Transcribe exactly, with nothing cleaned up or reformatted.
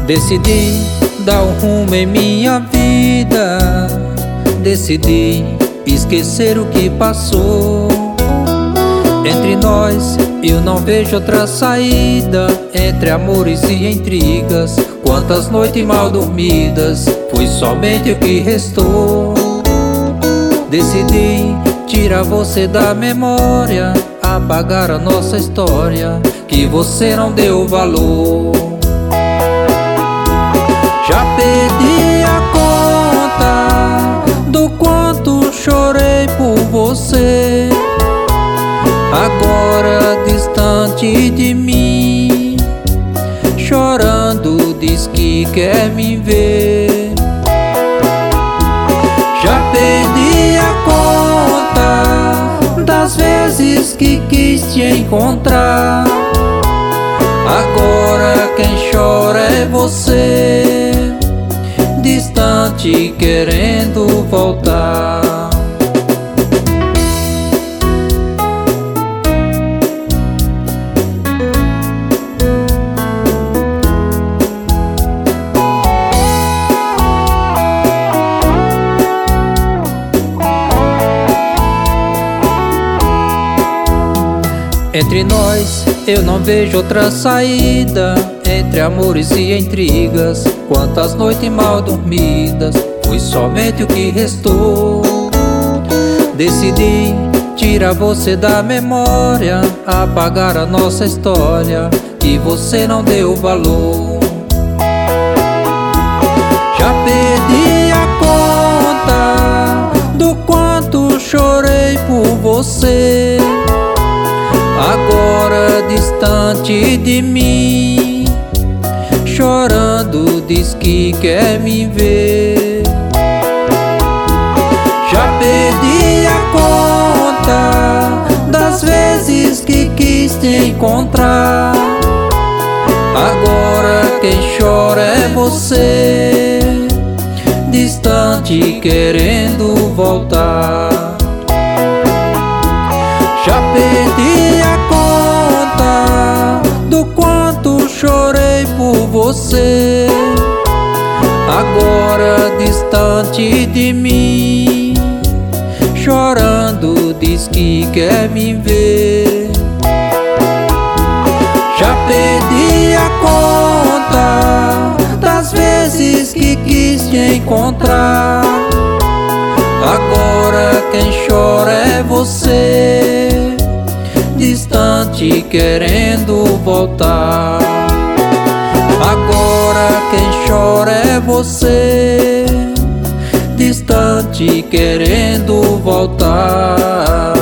Decidi dar um rumo em minha vida, decidi esquecer o que passou. Entre nós eu não vejo outra saída, entre amores e intrigas, quantas noites mal dormidas, foi somente o que restou. Decidi tirar você da memória, apagar a nossa história, que você não deu valor. Já perdi a conta do quanto chorei por você, agora distante de mim, chorando diz que quer me ver. Já perdi a conta das vezes que quis te encontrar, agora quem chora é você, distante querendo voltar. Entre nós eu não vejo outra saída, entre amores e intrigas, quantas noites mal dormidas, foi somente o que restou. Decidi tirar você da memória, apagar a nossa história, que você não deu valor. Já perdi a conta do quanto chorei por você, agora distante de mim, chorando diz que quer me ver. Já perdi a conta das vezes que quis te encontrar, agora quem chora é você, distante querendo voltar. Já perdi a conta do quanto chorei por você, agora distante de mim, chorando diz que quer me ver. Já perdi a conta das vezes que quis te encontrar, agora quem chora é você, distante querendo voltar. Agora quem chora é você, distante querendo voltar.